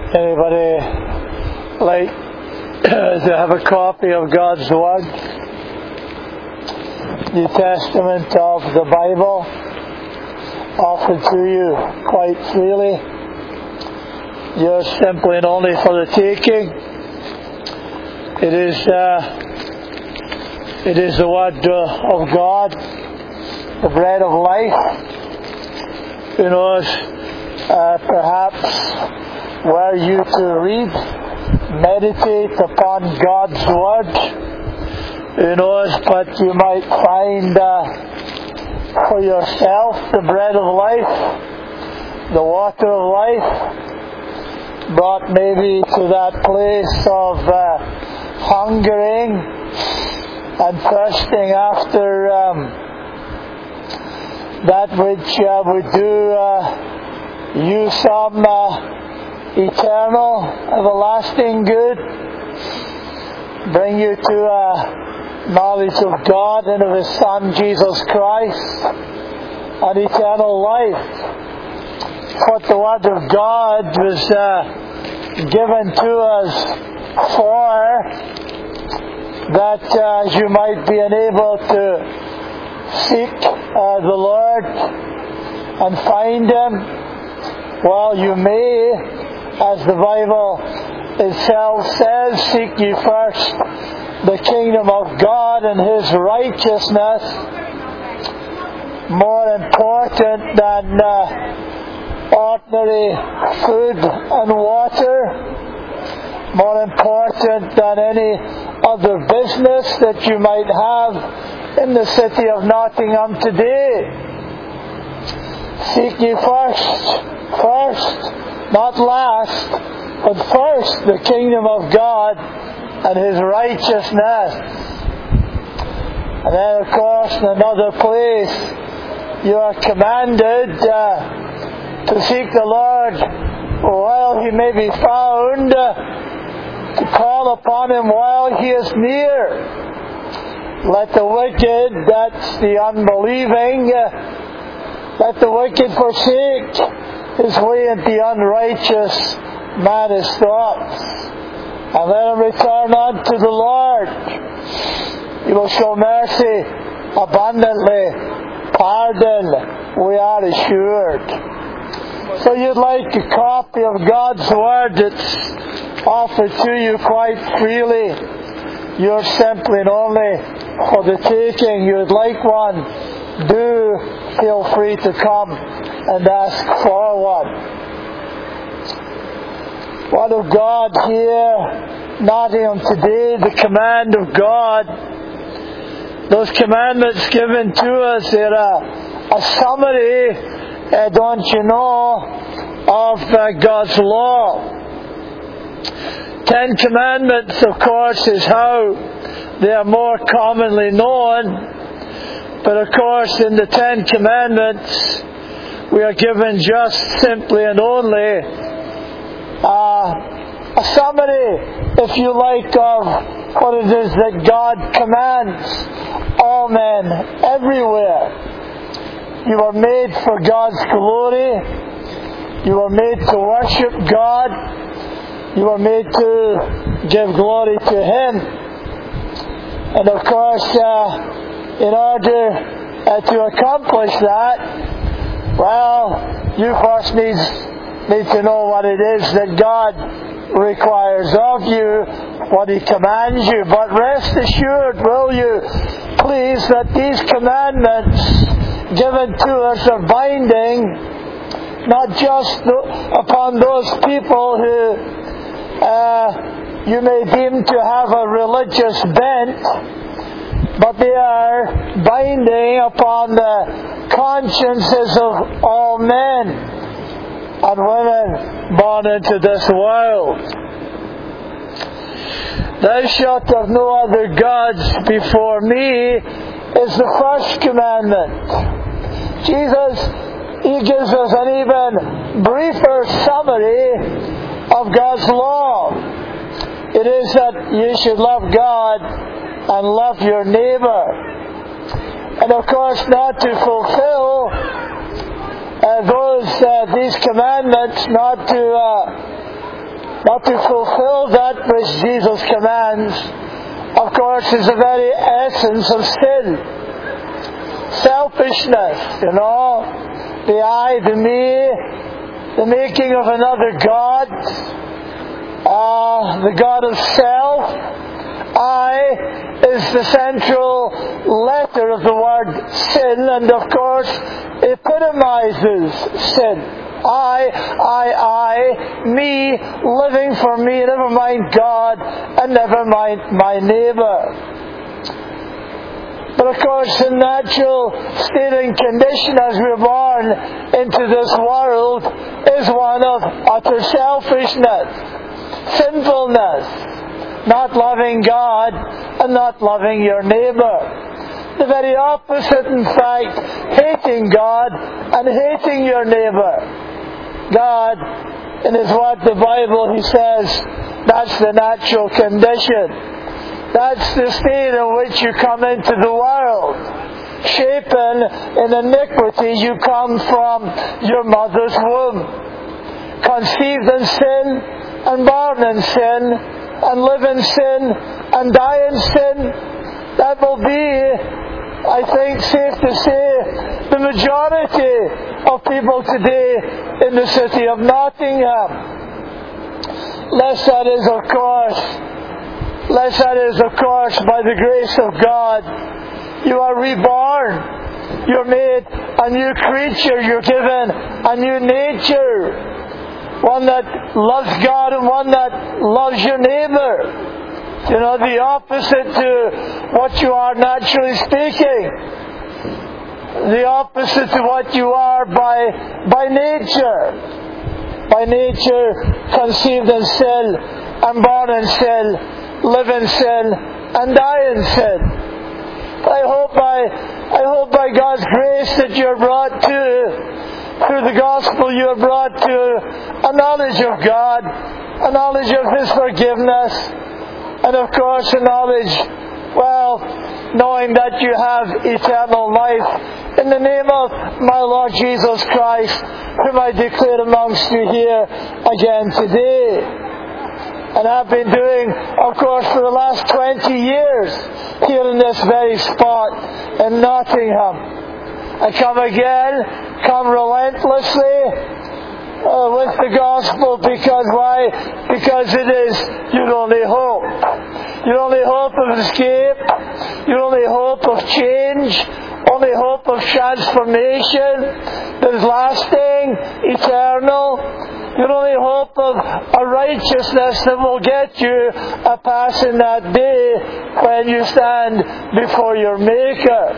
Anybody like to have a copy of God's Word? New Testament of the Bible offered to you quite freely. Yours simply and only for the taking. It is the Word of God, the bread of life. Who knows, perhaps were you to read, meditate upon God's Word, who knows, but you might find for yourself the bread of life, the water of life, brought maybe to that place of hungering and thirsting after that which would do you some eternal, everlasting good, bring you to a knowledge of God and of His Son Jesus Christ, and eternal life. What the Word of God was given to us for, that you might be enabled to seek the Lord and find Him. Well, you may, as the Bible itself says, seek ye first the kingdom of God and His righteousness, more important than ordinary food and water, more important than any other business that you might have in the city of Nottingham today. Seek ye first, not last, but first the kingdom of God and His righteousness. And then, of course, in another place, you are commanded to seek the Lord while He may be found, to call upon Him while He is near. Let the wicked, that's the unbelieving, let the wicked forsake his way, and the unrighteous man his thoughts, and let him return unto the Lord. He will show mercy abundantly, pardon, we are assured. So you'd like a copy of God's Word that's offered to you quite freely. You're simply and only for the taking. You'd like one, do feel free to come and ask for one. Word of God here, Nottingham today, the command of God. Those commandments given to us, they're a summary, don't you know, of God's law. 10 Commandments, of course, is how they are more commonly known. But of course, in the 10 Commandments, we are given just simply and only a summary, if you like, of what it is that God commands all men everywhere. You are made for God's glory. You are made to worship God. You are made to give glory to Him. And of course, in order to accomplish that, well, you first need to know what it is that God requires of you, what He commands you. But rest assured, will you, please, that these commandments given to us are binding, not just upon those people who you may deem to have a religious bent, but they are binding upon the consciences of all men and women born into this world. Thou shalt have no other gods before me is the first commandment. Jesus, He gives us an even briefer summary of God's law. It is that you should love God and love your neighbour. And of course, not to fulfill these commandments, not to But to fulfill that which Jesus commands, of course, is the very essence of sin. Selfishness, the I, the me, the making of another God, the God of self. I is the central letter of the word sin, and of course epitomizes sin. I, me, living for me, never mind God, and never mind my neighbour. But of course, the natural state and condition as we're born into this world is one of utter selfishness, sinfulness, not loving God and not loving your neighbour. The very opposite, in fact, hating God and hating your neighbour. God, in His Word, the Bible, He says, that's the natural condition. That's the state in which you come into the world. Shapen in iniquity, you come from your mother's womb. Conceived in sin, and born in sin, and live in sin, and die in sin. That will be, I think, safe to say, the majority of people today in the city of Nottingham. Lest that is, of course, by the grace of God, you are reborn. You're made a new creature. You're given a new nature. One that loves God and one that loves your neighbour. The opposite to what you are naturally speaking. The opposite to what you are by nature. By nature, conceived in sin, and born in sin, live in sin, and die in sin. But I hope by God's grace that you're brought to, through the gospel, you're brought to a knowledge of God, a knowledge of His forgiveness, and of course a knowledge, knowing that you have eternal life in the name of my Lord Jesus Christ, whom I declare amongst you here again today. And I've been doing, of course, for the last 20 years here in this very spot in Nottingham. I come again, come relentlessly with the gospel, because why? Because it is your only hope. Your only hope of escape, your only hope of change, only hope of transformation that is lasting, eternal. Your only hope of a righteousness that will get you a passing that day when you stand before your Maker.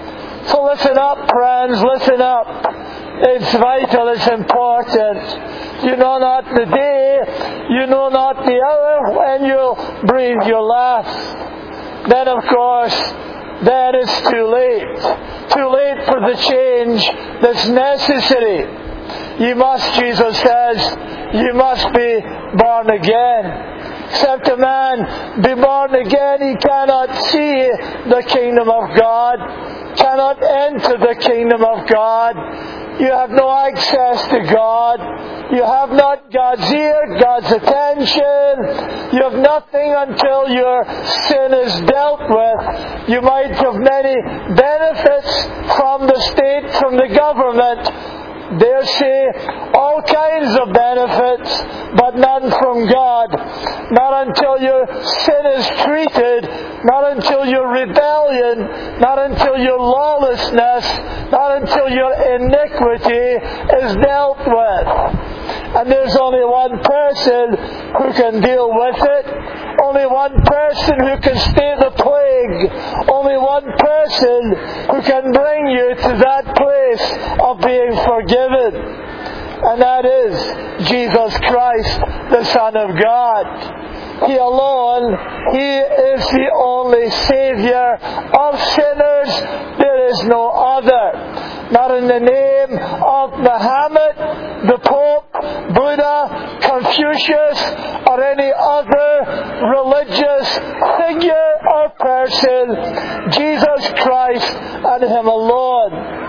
So listen up, friends, listen up. It's vital, it's important. You know not the day, you know not the hour when you'll breathe your last. Then, of course, then it's too late. Too late for the change that's necessary. You must, Jesus says, you must be born again. Except a man be born again, he cannot see the kingdom of God, cannot enter the kingdom of God. You have no access to God. You have not God's ear, God's attention. You have nothing until your sin is dealt with. You might have many benefits from the state, from the government. Dare say all kinds of benefits, but none from God. Not until your sin is treated, not until your rebellion, not until your lawlessness, not until your iniquity is dealt with. And there's only one person who can deal with it. Only one person who can stay the plague. Only one person who can bring you to that place of being forgiven. And that is Jesus Christ, the Son of God. He alone, He is the only Saviour of sinners. There is no other. Not in the name of Muhammad, the Pope, Buddha, Confucius, or any other religious figure or person. Jesus Christ and Him alone.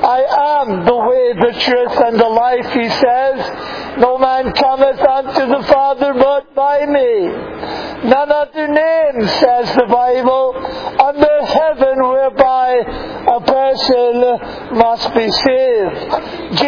I am the way, the truth, and the life, he says. No man cometh unto the Father but by me. None other name, says the Bible, under heaven whereby a person must be saved.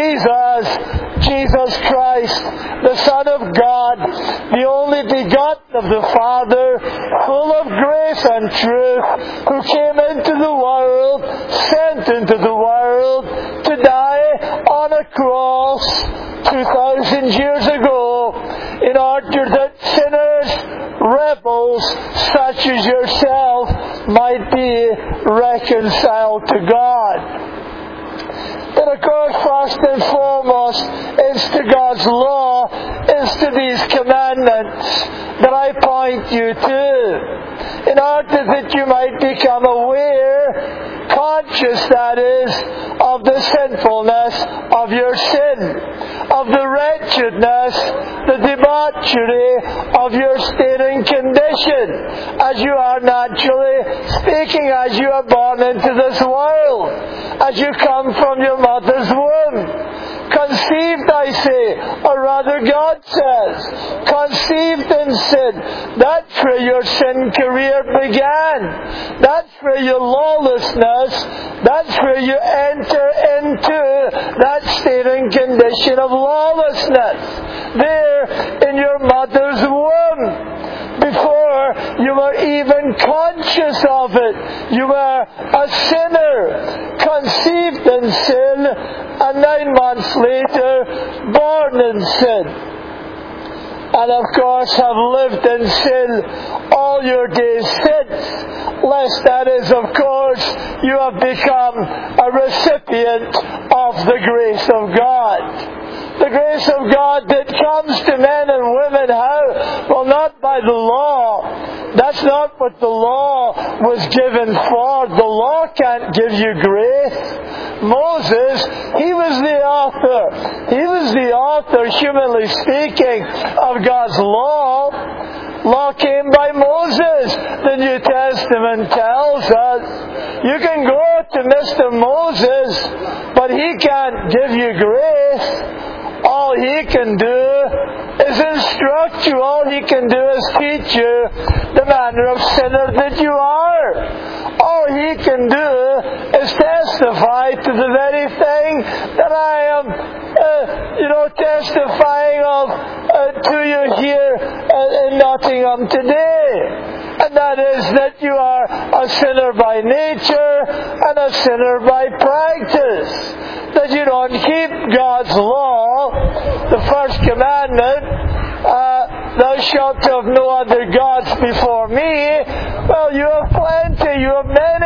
Jesus Christ, the Son of God, the only begotten of the Father, full of grace and truth, who came into the world, sent into the world to die on a cross 2,000 years ago, in order that sinners, rebels such as yourself, might be reconciled to God. But of course, first and foremost, it's to God's law, it's to these commandments that I point you to, in order that you might become aware, conscious that is, of the sinfulness of your sin, of the wretchedness, the debauchery of your state and condition, as you are naturally speaking, as you are born into this world, as you come from your mother's womb. Conceived, I say, or rather God says, conceived in sin. That's where your sin career began. That's where your lawlessness, that's where you enter into that state and condition of lawlessness. There in your mother's womb. Before you were even conscious of it, you were a sinner, conceived in sin, and 9 months later, born in sin. And of course have lived in sin all your days since, lest that is, of course, you have become a recipient of the grace of God. The grace of God that comes to men and women, how? Well, not by the law. That's not what the law was given for. The law can't give you grace. Moses, he was the author. He was the author, humanly speaking, of God's law. Law came by Moses, the New Testament tells us. You can go to Mr. Moses, but he can't give you grace. All he can do is instruct you. All he can do is teach you the manner of sinner that you are. All he can do is testify to the very thing that I am, testifying of to you here in Nottingham today. And that is that you are a sinner by nature and a sinner by practice. That you don't keep God's law, the first commandment, thou shalt have no other gods before me. Well, you have plenty, you have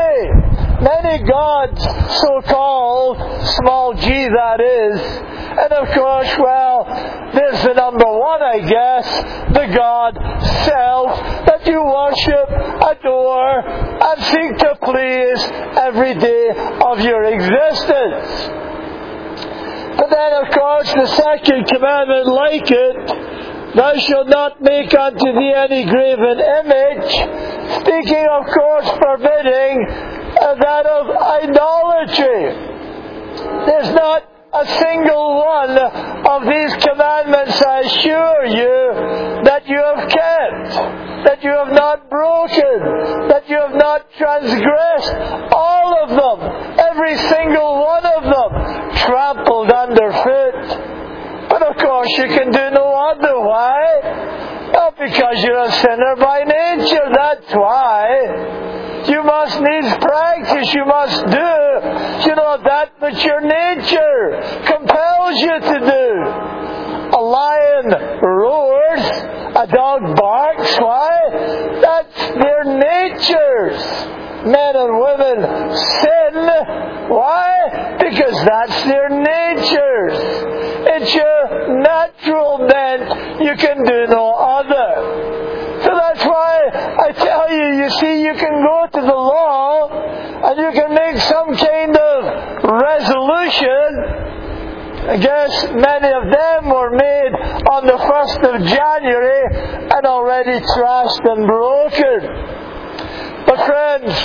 many gods, so-called, small g that is. And of course, well, there's the number one, I guess, the God self that you worship, adore, and seek to please every day of your existence. But then, of course, the second commandment, like it, thou shalt not make unto thee any graven image, speaking, of course, forbidding that of idolatry. There's not a single one of these commandments, I assure you, that you have kept, that you have not broken, that you have not transgressed. All of them, every single one of them, trampled underfoot. But of course you can do no other. Why? Well, because you're a sinner by nature, that's why. You must needs practice, you must do, that which your nature compels you to do. A lion roars, a dog barks, why? That's their natures. Men and women sin, why? Because that's their natures. It's your natural bent, you can do no other. So that's why I tell you, you see, you can go to the law and you can make some kind of resolution. I guess many of them were made on the 1st of January and already trashed and broken. But friends,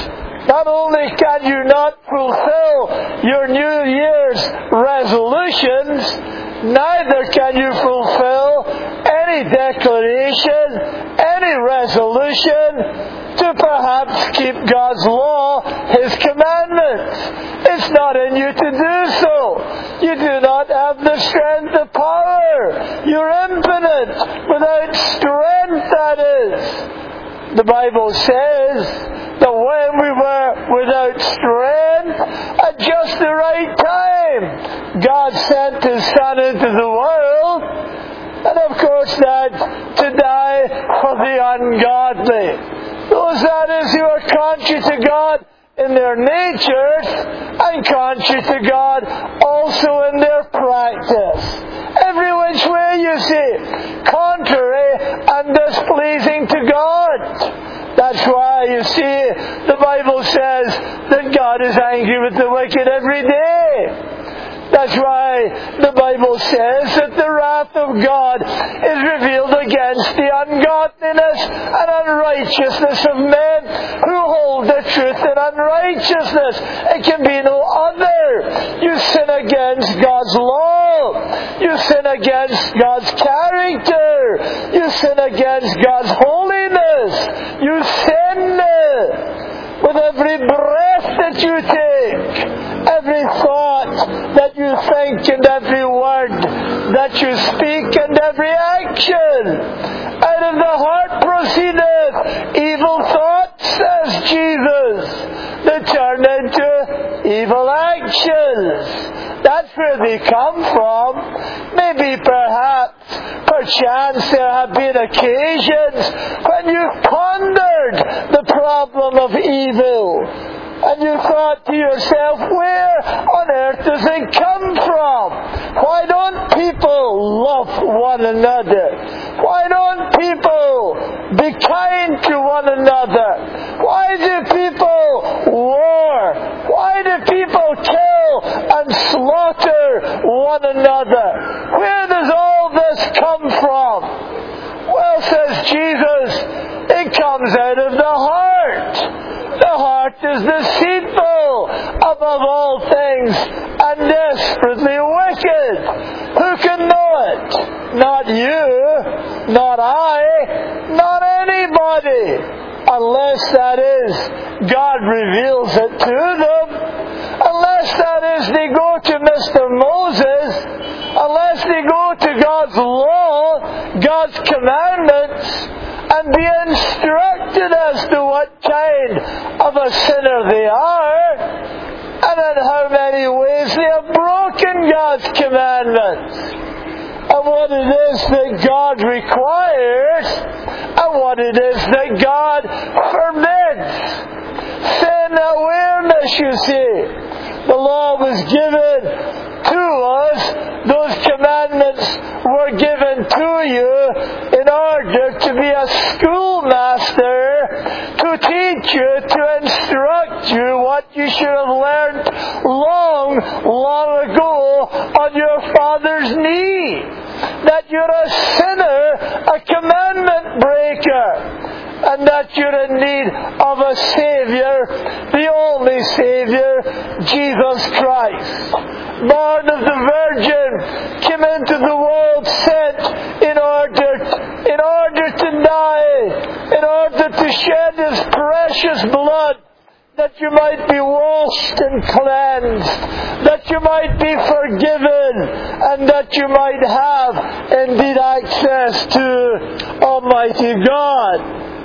Not only can you not fulfill your New Year's resolutions, neither can you fulfill any declaration, any resolution to perhaps keep God's law, His commandments. It's not in you to do so. You do not have the strength, the power. You're impotent, without strength, that is. The Bible says that when we were without strength, at just the right time, God sent His Son into the world, and of course that to die for the ungodly. Those, that is, who are contrary to God in their natures, and contrary to God also in their practice. Every which way, you see, contrary and displeasing to God. That's why, you see, the Bible says that God is angry with the wicked every day. That's why the Bible says that the wrath of God is revealed against the ungodliness and unrighteousness of men who hold the truth in unrighteousness. It can be no other. You sin against God's law. You sin against God's character. You sin against God's holiness. You sin with every breath that you take, every thought that you think, and every word that you speak, and every action. Out of the heart proceedeth evil thoughts, says Jesus, that turn into evil actions. That's where they come from. Maybe, perchance, there have been occasions when you've pondered the problem of evil, and you thought to yourself, where on earth does it come from? Why don't people love one another? Why don't people be kind to one another? Why do people war? Why do people kill and slaughter one another? Where does all this come from? Well, says Jesus, it comes out of the heart. The heart is deceitful above all things and desperately wicked. Who can know it? Not you, not I, not anybody. Unless, that is, God reveals it to them. Unless, that is, they go to Mr. Moses. Unless they go to God's law, God's commandments, and be instructed as to what kind of a sinner they are, and in how many ways they have broken God's commandments, and what it is that God requires, and what it is that God forbids. Sin awareness, you see. The law was given to us. Those commandments were given to you in order to be a schoolmaster, to teach you, to instruct you what you should have learned long, long ago on your father's knee. That you're a sinner, a commandment breaker, and that you're in need of a Savior, the only Savior, Jesus Christ. Born of the Virgin, came into the world, sent in order to die, in order to shed His precious blood, that you might be washed and cleansed, that you might be forgiven, and that you might have indeed access to Almighty God.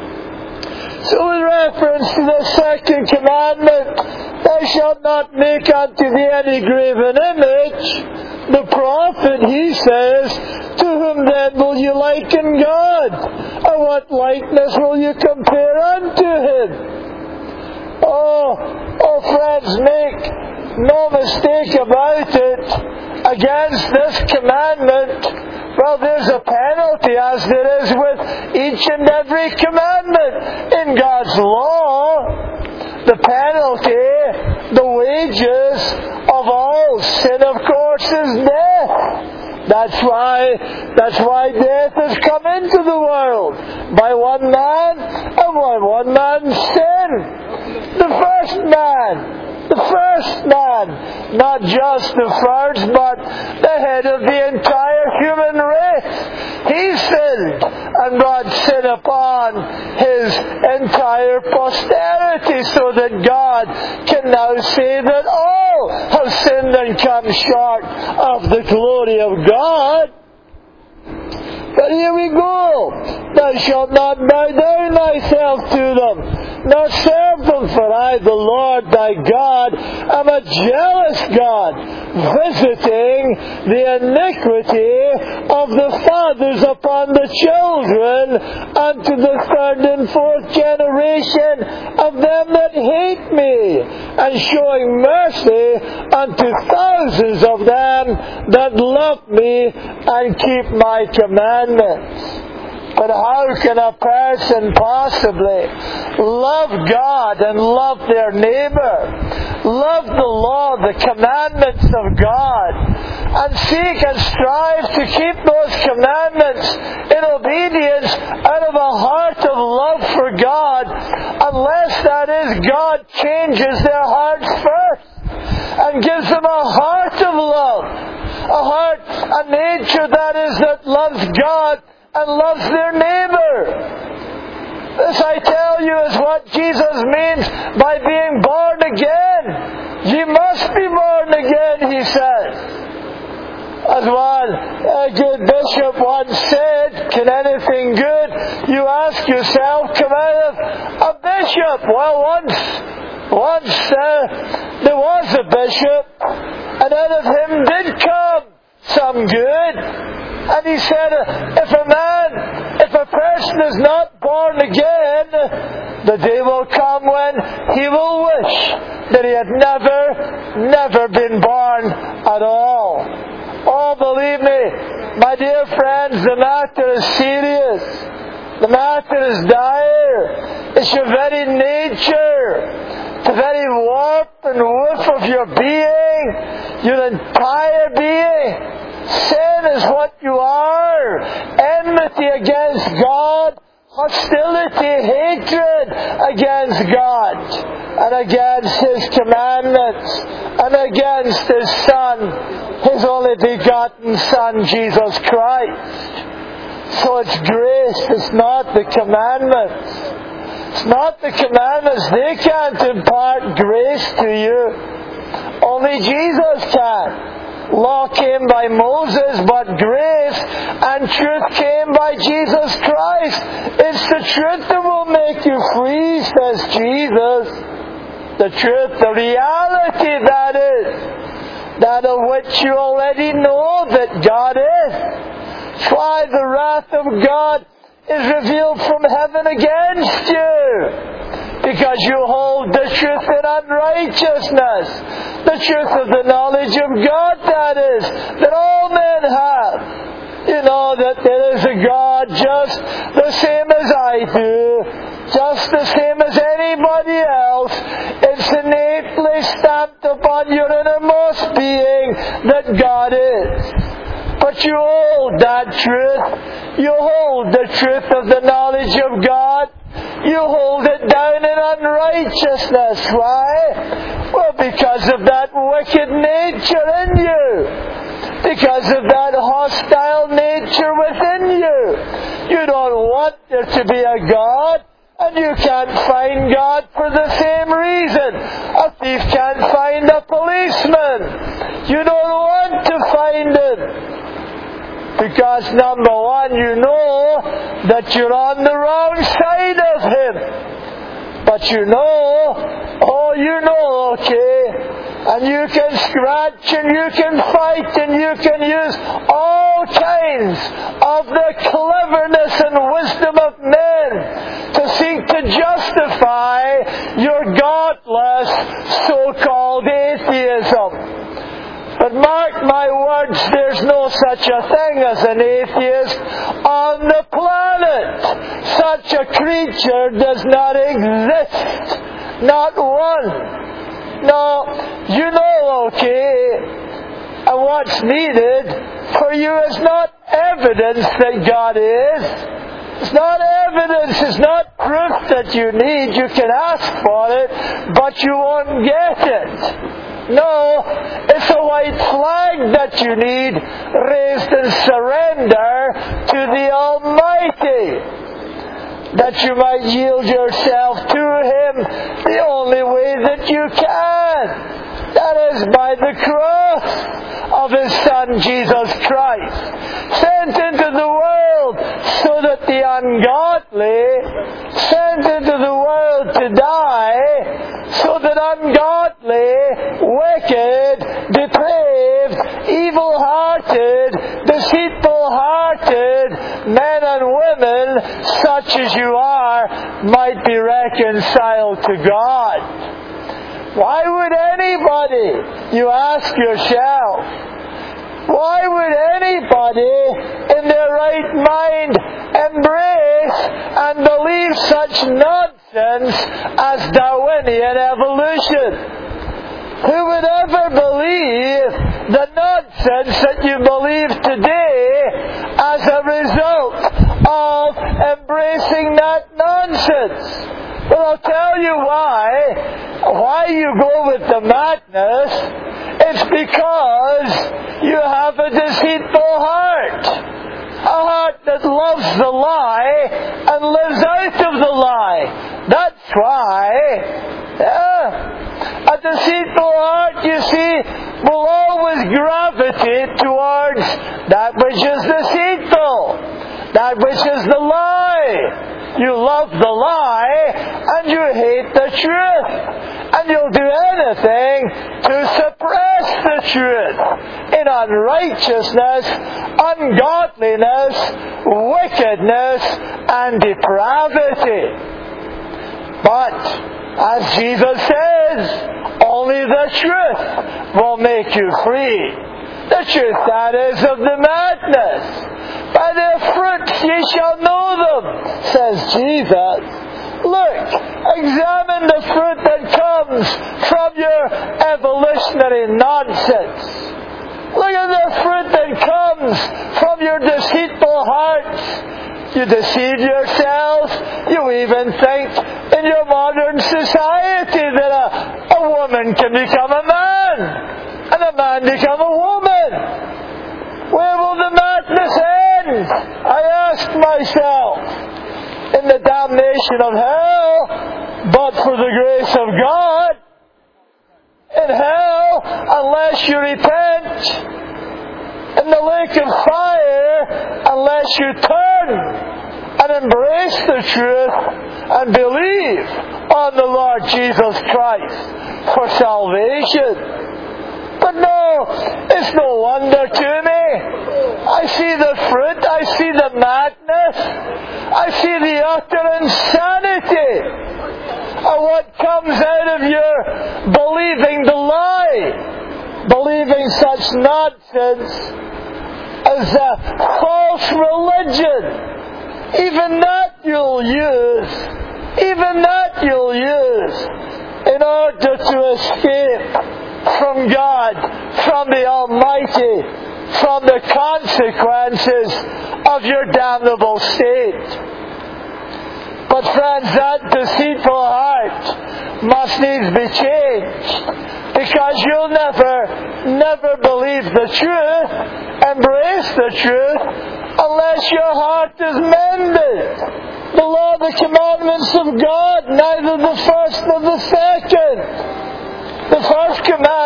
So in reference to the second commandment, thou shalt not make unto thee any graven image, the prophet, he says, to whom then will you liken God? Or what likeness will you compare unto Him? Oh, friends, make no mistake about it. Against this commandment, well, there's a penalty, as there is with each and every commandment in God's law. The penalty, the wages of all sin, of course, is death. That's why death has come into the world by one man, and by one man's sin. The first man. The first man. Not just the first, but the head of the entire human race. He sinned and brought sin upon his entire posterity, so that God can now say that all have sinned and come short of the glory of God. But here we go. Thou shalt not bow down thyself to them, nor serve them, for I, the Lord thy God, am a jealous God, visiting the iniquity of the fathers upon the children, unto the third and fourth generation of them that hate me, and showing mercy unto thousands of them that love me and keep my commandments. But how can a person possibly love God and love their neighbor, love the law, the commandments of God, and seek and strive to keep those commandments in obedience out of a heart of love for God, unless that is God changes their hearts first and gives them a heart of love, a nature that loves God and loves their neighbor. This, I tell you, is what Jesus means by being born again. Ye must be born again, he says. As one good bishop once said, can anything good, you ask yourself, come out of a bishop? Well, once there was a bishop, and out of him did come some good. And he said, if a person is not born again, the day will come when he will wish that he had never been born at all. Oh, believe me, my dear friends, the matter is serious. The matter is dire. It's your very nature, the very warp and woof of your being, your entire being. Sin is what you are. Enmity against God, hostility, hatred against God, and against His commandments, and against His Son, His only begotten Son, Jesus Christ. So it's grace, it's not the commandments. It's not the commandments. They can't impart grace to you. Only Jesus can. Law came by Moses, but grace and truth came by Jesus Christ. It's the truth that will make you free, says Jesus. The truth, the reality that is, that of which you already know that God is. That's why the wrath of God is revealed from heaven against you. Because you hold the truth in unrighteousness. The truth of the knowledge of God, that is, that all men have. You know that there is a God just the same as I do, just the same as anybody else. It's innately stamped upon your innermost being that God is. But you hold that truth. You hold the truth of the knowledge of God. You hold it down in unrighteousness. Why? Well, because of that wicked nature in you. Because of that hostile nature within you. You don't want there to be a God, and you can't find God for the same reason. A thief can't find a policeman. You don't want to find him. Because number one, you know that you're on the wrong side of Him. But you know, okay, and you can scratch and you can fight and you can use all kinds of the cleverness and wisdom of men to seek to justify your godless so-called atheism. But mark my words, there's no such a thing as an atheist on the planet. Such a creature does not exist. Not one. No, you know, okay. And what's needed for you is not evidence that God is. It's not evidence, it's not proof that you need. You can ask for it, but you won't get it. No, it's a white flag that you need, raised in surrender to the Almighty, that you might yield yourself to Him the only way that you can. That is by the cross of His Son, Jesus Christ, sent into the world so that the ungodly, sent into the world to die, so that ungodly, wicked, depraved, evil-hearted, deceitful-hearted men and women, such as you are, might be reconciled to God. Why would anybody, you ask yourself, why would anybody in their right mind embrace and believe such nonsense as Darwinian evolution? Who would ever believe the nonsense that you believe today as a result of embracing that nonsense? Well, I'll tell you why you go with the madness. It's because you have a deceitful heart. A heart that loves the lie and lives out of the lie. That's why. A deceitful heart, you see, will always gravitate towards that which is deceitful. That which is the lie. You love the lie and you hate the truth. And you'll do anything to suppress the truth in unrighteousness, ungodliness, wickedness, and depravity. But, as Jesus says, only the truth will make you free. The truth, that is, of the madness. By their fruits ye shall know them, says Jesus. Look, examine the fruit that comes from your evolutionary nonsense. Look at the fruit that comes from your deceitful hearts. You deceive yourselves. You even think in your modern society that a woman can become a man and a man become a woman. Where will the madness end? I ask myself. In the damnation of hell, but for the grace of God. In hell, unless you repent. In the lake of fire, unless you turn and embrace the truth and believe on the Lord Jesus Christ for salvation. But no, it's no wonder to me. I see the fruit, I see the madness, I see the utter insanity of what comes out of your believing the lie, believing such nonsense as a false religion. Even that you'll use in order to escape from God, from the Almighty, from the consequences of your damnable state. But friends, that deceitful heart must needs be changed, because you'll never believe the truth, embrace the truth, unless your heart is mended. The law, the commandments of God, neither the first nor the second. The first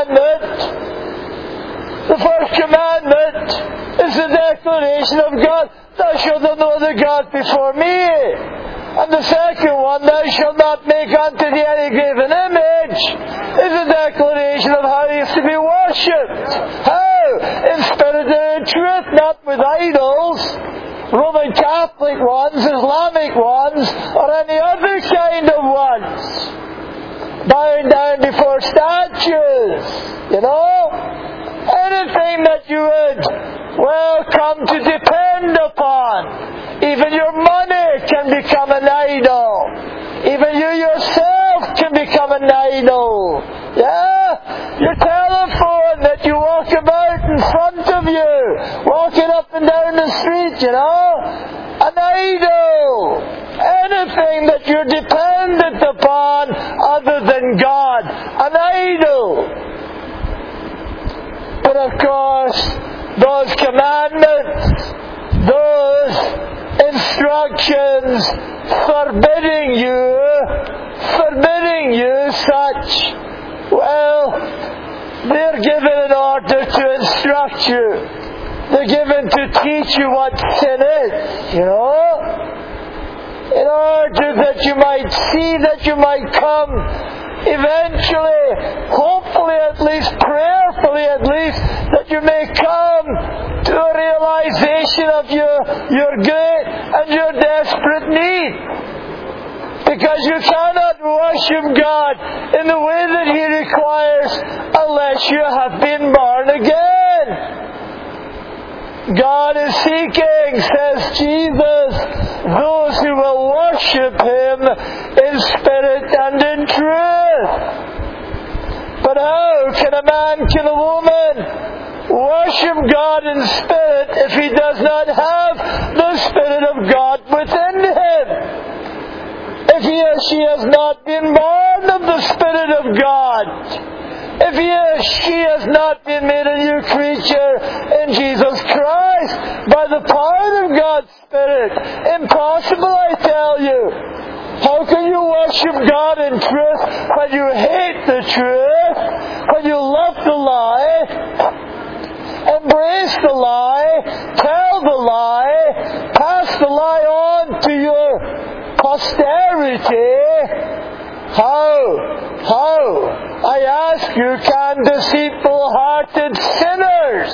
commandment is the declaration of God, thou shalt have no other God before me. And the second one, thou shalt not make unto thee any graven image, is a declaration of how he is to be worshipped. How? In spirit and in truth, not with idols, Roman Catholic ones, Islamic ones, or any other kind of ones. Bowing down before statues, anything that you would, come to depend upon. Even your money can become an idol. Even you yourself can become an idol. Yeah? Your telephone that you walk about in front of you, walking up and down the street, an idol. you're dependent upon other than God, an idol. But of course, those commandments, those instructions forbidding you such, well, they're given in order to instruct you. They're given to teach you what sin is, in order that you might see, that you might come eventually, hopefully at least, prayerfully at least, that you may come to a realization of your great and your desperate need. Because you cannot worship God in the way that He requires unless you have been born again. God is seeking, says Jesus, those who will worship Him in spirit and in truth. But how can a man, can a woman worship God in spirit if he does not have the Spirit of God within him? If he or she has not been born of the Spirit of God, if he or she has not been made a new creature in Jesus Christ by the power of God's Spirit, impossible, I tell you. How can you worship God in truth when you hate the truth, when you love the lie, embrace the lie, tell the lie, pass the lie on to your posterity? How, I ask you, can deceitful-hearted sinners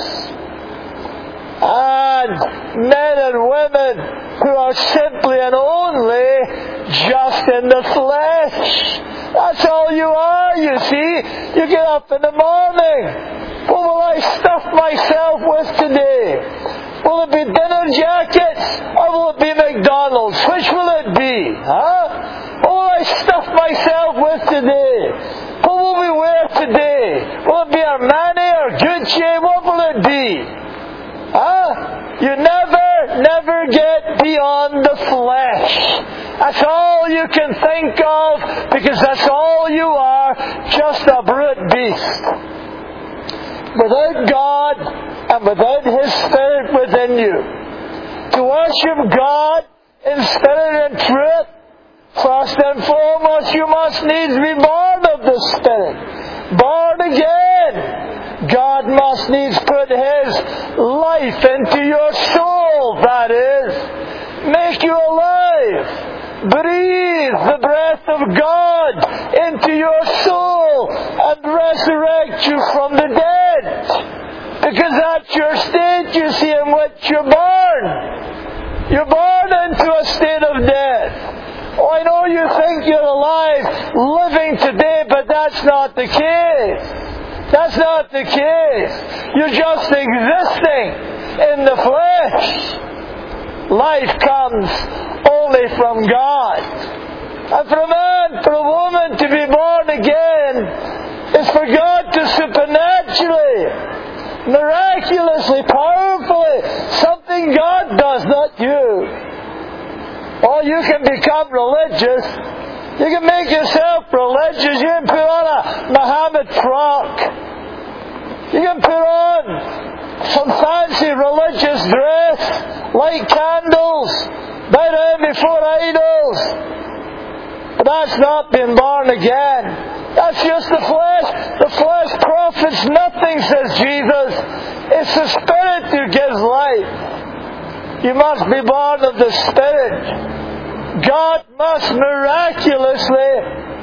and men and women who are simply and only just in the flesh, that's all you are, you see. You get up in the morning. What will I stuff myself with today? Will it be dinner jackets or will it be McDonald's? Which will it be? What will I stuff myself with today? What will we wear today? Will it be Armani or Gucci? What will it be? You never get beyond the flesh. That's all you can think of, because that's all you are, just a brute beast. Without God and without His Spirit within you. To worship God in spirit and truth, first and foremost, you must needs be born of the Spirit. Born again. God must needs put His life into your soul, that is. Make you alive. Breathe the breath of God into your soul and resurrect you from the dead. Because that's your state, you see, in which you're born. You're born into a state of death. Oh, I know you think you're alive, living today, but that's not the case. That's not the case. You're just existing in the flesh. Life comes only from God. And for a man, for a woman to be born again is for God to supernaturally, miraculously, powerfully, something God does, not you. Oh, you can become religious. You can make yourself religious. You can put on a Muhammad frock. You can put on some fancy religious dress, light candles, bow down before idols. But that's not being born again. That's just the flesh. The flesh profits nothing, says Jesus. It's the Spirit who gives life. You must be born of the Spirit. God must miraculously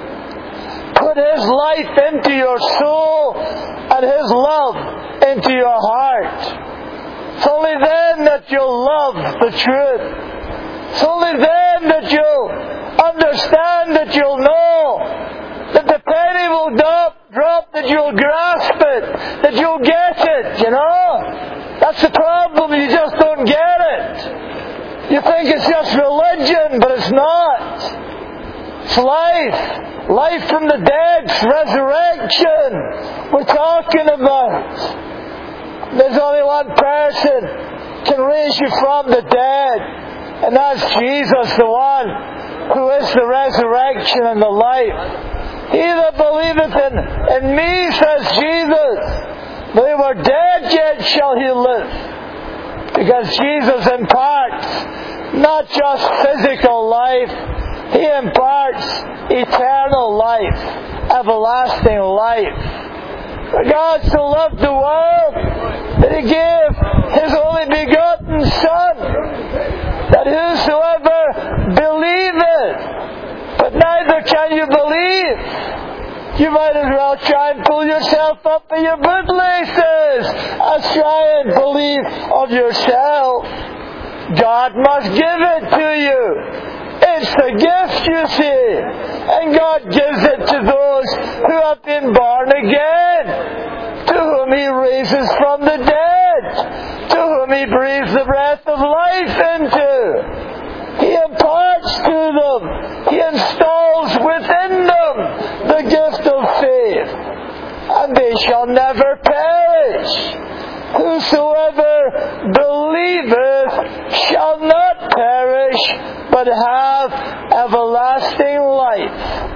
put His life into your soul and His love into your heart. It's only then that you'll love the truth. It's only then that you'll understand, that you'll know, that the penny will drop, that you'll grasp it, that you'll get it, That's the problem, you just don't get it. You think it's just religion, but it's not. It's life. Life from the dead. It's resurrection we're talking about. There's only one person can raise you from the dead, and that's Jesus, the one who is the resurrection and the life. He that believeth in me, says Jesus, though he were dead, yet shall he live. Because Jesus imparts not just physical life, He imparts eternal life, everlasting life. For God so loved the world that He gave His only begotten Son, that whosoever believeth, but neither can you believe. You might as well try and pull yourself up by your bootlaces as try and believe of yourself. God must give it to you. It's a gift, you see. And God gives it to those who have been born again, to whom He raises from the dead, to whom He breathes the breath of life into. He imparts to them, He installs within them the gift of faith, and they shall never perish. Whosoever believeth shall not perish, but have everlasting life.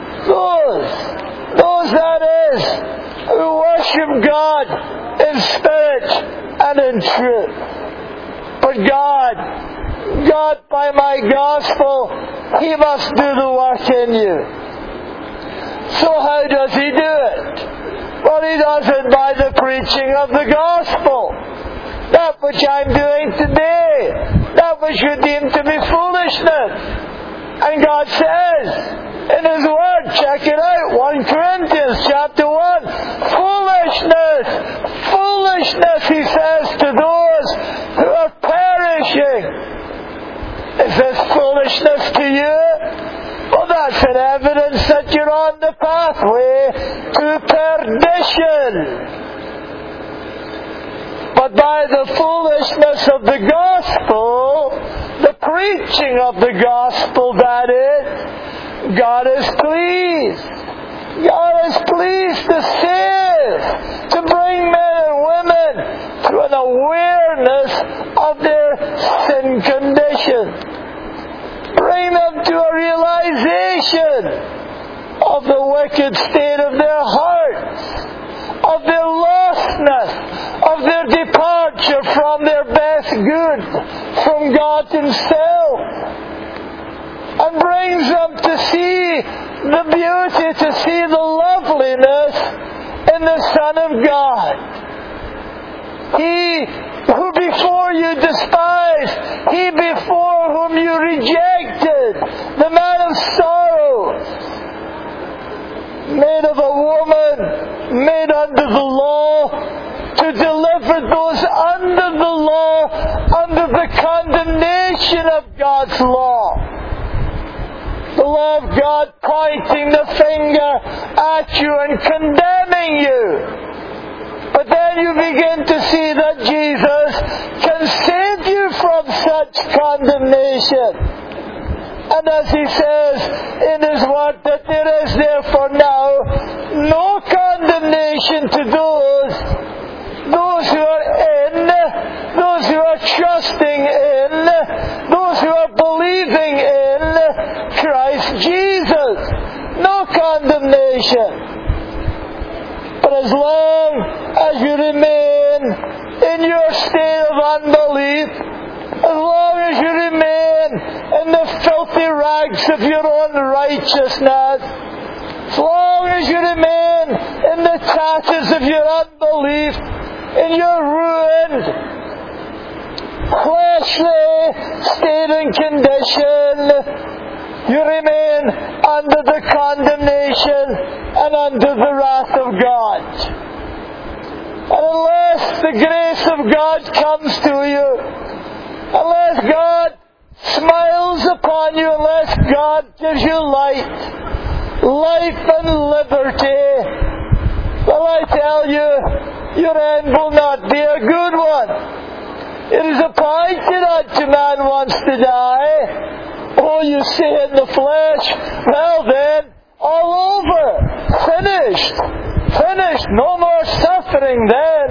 Those that is, who worship God in spirit and in truth. But God by my gospel, He must do the work in you. So how does He do it? Well, He does it by the preaching of the gospel. That which I'm doing today, that which you deem to be foolishness. And God says in His Word, check it out, 1 Corinthians chapter 1, foolishness, He says to those who are perishing. Is this foolishness to you? Well, that's an evidence that you're on the pathway to perdition. But by the foolishness of the gospel, the preaching of the gospel, that is, God is pleased. God is pleased to save, to bring men and women to an awareness of their sin condition. Bring them to a realization of the wicked state of their hearts, of their lostness, of their departure from their best good, from God Himself, and brings them to see the beauty, to see the loveliness in the Son of God. He who before you despised, He before whom you rejected, the man of sorrows, made of a woman, made under the law, to deliver those under the law, under the condemnation of God's law. The law of God pointing the finger at you and condemning you. But then you begin to see that Jesus can save you from such condemnation. And as He says in His Word, that there is therefore now no condemnation to those who are in, those who are trusting in, those who are believing in Christ Jesus. No condemnation. But as long as you remain in your state of unbelief, as long as you remain in the filthy rags of your own righteousness, as long as you remain in the tatters of your unbelief, in your ruined, fleshly state and condition, you remain under the condemnation and under the wrath of God. And unless the grace of God comes to you, unless God smiles upon you, unless God gives you life and liberty, well, I tell you, your end will not be a good one. It is appointed unto man once to die. Oh, you say in the flesh, well then, all over, finished, no more suffering then.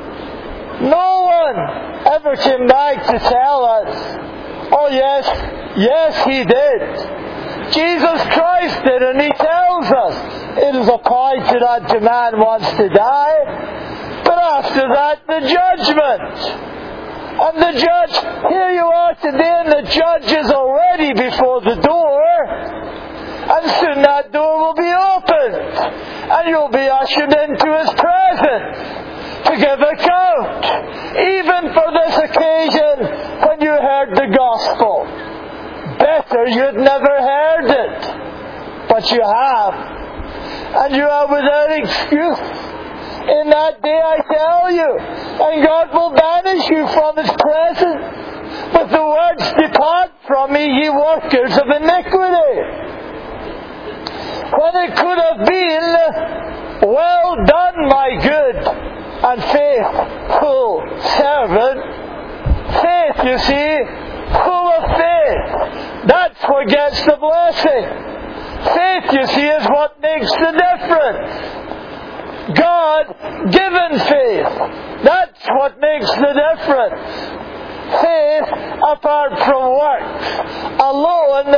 No one ever came back to tell us, oh yes, Yes, He did. Jesus Christ did, and He tells us it is appointed unto man once to die, but after that the judgment. And the judge, here you are today, and the judge is already before the door, and soon that door will be opened, and you'll be ushered into His presence to give account, even for this occasion when you heard the gospel. Better you'd never heard it, but you have, and you are without excuse. In that day, I tell you, and God will banish you from His presence with the words, "Depart from me, ye workers of iniquity." When it could have been, "Well done, my good and faithful servant." Faith, you see, full of faith. That's what gets the blessing. Faith, you see, is what makes the difference. God-given faith. That's what makes the difference. Faith, apart from works, alone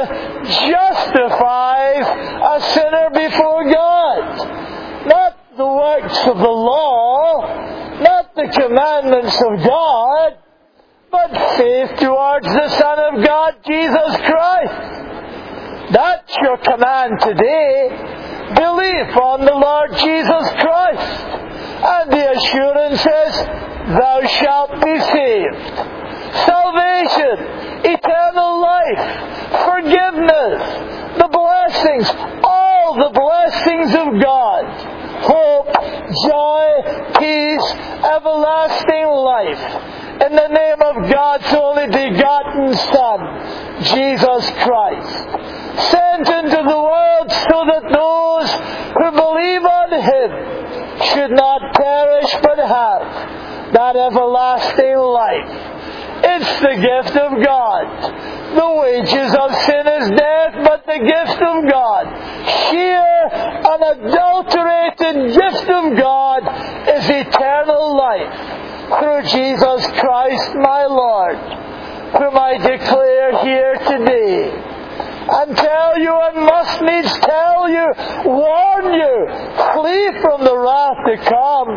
justifies a sinner before God. Not the works of the law, not the commandments of God, but faith towards the Son of God, Jesus Christ. That's your command today. Belief on the Lord Jesus Christ. And the assurance is, thou shalt be saved. Salvation, eternal life, forgiveness, the blessings, all the blessings of God. Hope, joy, peace, everlasting life. In the name of God's only begotten Son, Jesus Christ. Sent into the world so that those who believe on Him should not perish but have that everlasting life. It's the gift of God. The wages of sin is death, but the gift of God, sheer, unadulterated gift of God, is eternal life through Jesus Christ my Lord, whom I declare here today. And tell you, and must needs tell you, warn you, flee from the wrath to come,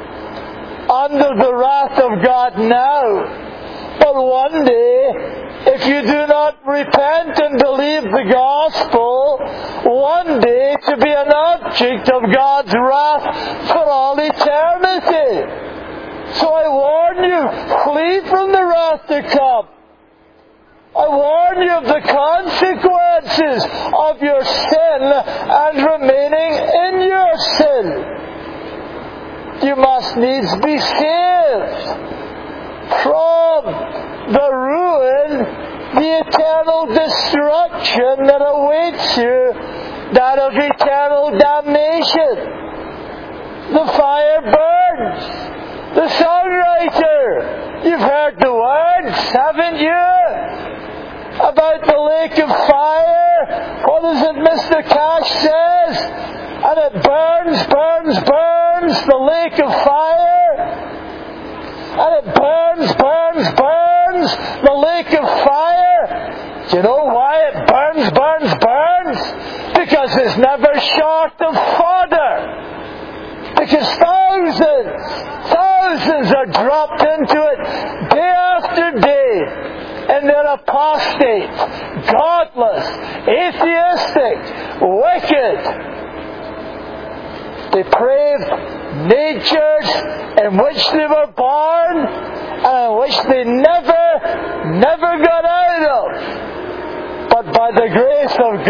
under the wrath of God now. But one day, if you do not repent and believe the gospel, one day to be an object of God's wrath for all eternity. So I warn you, flee from the wrath to come. I warn you of the consequences of your sin and remaining in your sin. You must needs be saved from the ruin, the eternal destruction that awaits you, that of eternal damnation. The fire burns. The songwriter, you've heard the words, haven't you? About the lake of fire. What is it Mr. Cash says? And it burns, burns, burns, the lake of fire. And it burns, burns, burns, the lake of fire. Do you know why it burns, burns, burns? Because it's never short of fodder. Because thousands are dropped into it day after day. And they're apostate, godless, atheistic, wicked, depraved natures in which they were born and which they never got out of. But by the grace of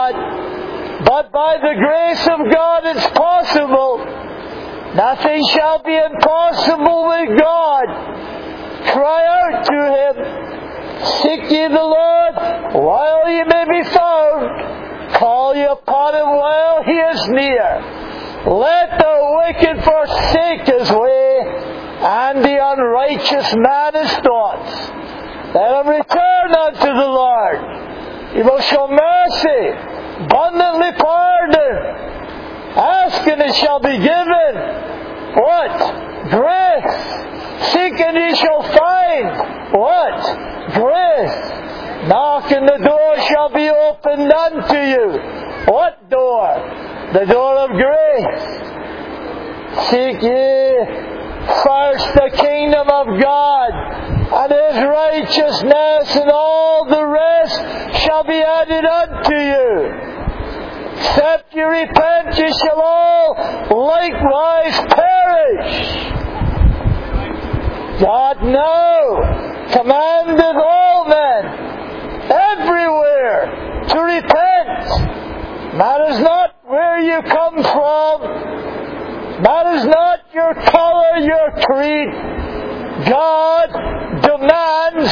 God, it's possible. Nothing shall be impossible with God. Cry out to Him. Seek ye the Lord while ye may be found. Call ye upon Him while He is near. Let the wicked forsake his way, and the unrighteous man his thoughts. Let him return unto the Lord. He will show mercy, abundantly pardon. Ask and it shall be given. What? Grace. Seek and ye shall find. What? Grace. Knock and the door shall be opened unto you. What door? The door of grace. Seek ye first the kingdom of God and His righteousness, and all the rest shall be added unto you. Except you repent, ye shall all likewise perish. God now commandeth all men everywhere to repent. Matters not where you come from. Matters not your color, your creed. God commands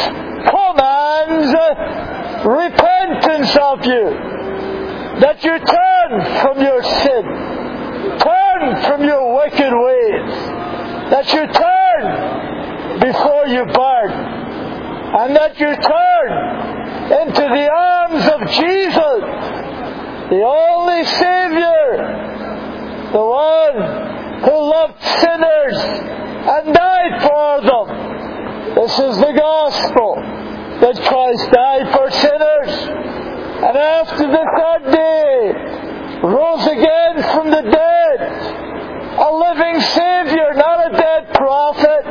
repentance of you. That you turn from your sin. Turn from your wicked ways. That you turn before you burn. And that you turn into the arms of Jesus, the only Savior, the one who loved sinners and died for them. This is the gospel, that Christ died for sinners, and after the third day rose again from the dead, a living Savior, not a dead prophet,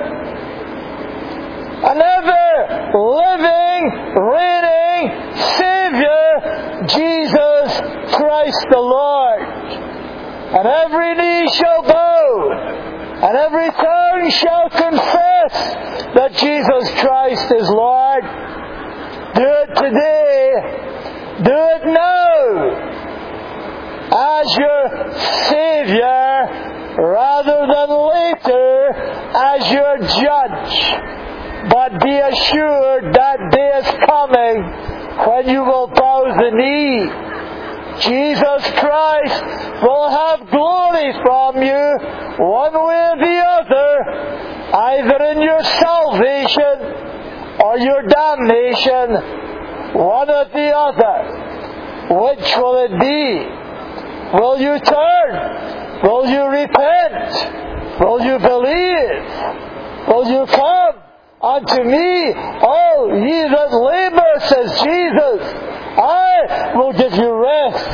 an ever-living, reigning Savior, Jesus Christ the Lord. And every knee shall bow, and every tongue shall confess that Jesus Christ is Lord. Do it today. Do it now. As your Savior, rather than later as your judge. But be assured that day is coming when you will bow the knee. Jesus Christ will have glory from you one way or the other, either in your salvation or your damnation, one or the other. Which will it be? Will you turn? Will you repent? Will you believe? Will you come unto me, all ye that labor, says Jesus, I will give you rest.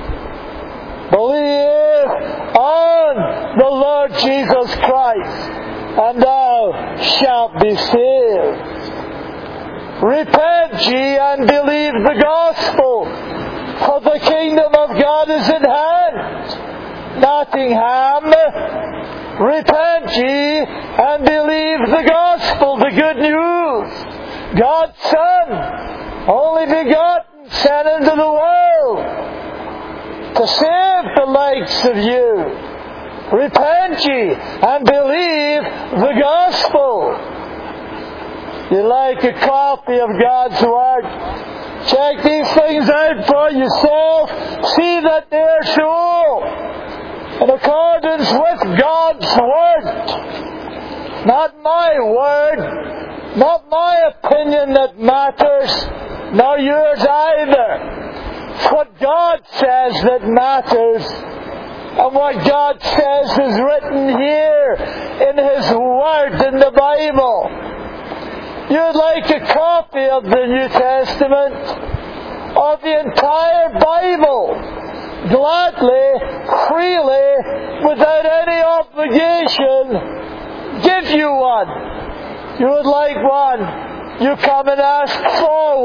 Believe on the Lord Jesus Christ, and thou shalt be saved. Repent ye and believe the gospel, for the kingdom of God is at hand. Nottingham, repent ye and believe the gospel, the good news. God's Son, only begotten, sent into the world to save the likes of you. Repent ye and believe the gospel. You like a copy of God's Word? Check these things out for yourself. See that they are so in accordance with God's Word. Not my word, not my opinion that matters, nor yours either. It's what God says that matters. And what God says is written here in His Word in the Bible. You'd like a copy of the New Testament, or the entire Bible, gladly, freely, without any obligation, give you one. You would like one, you come and ask for one.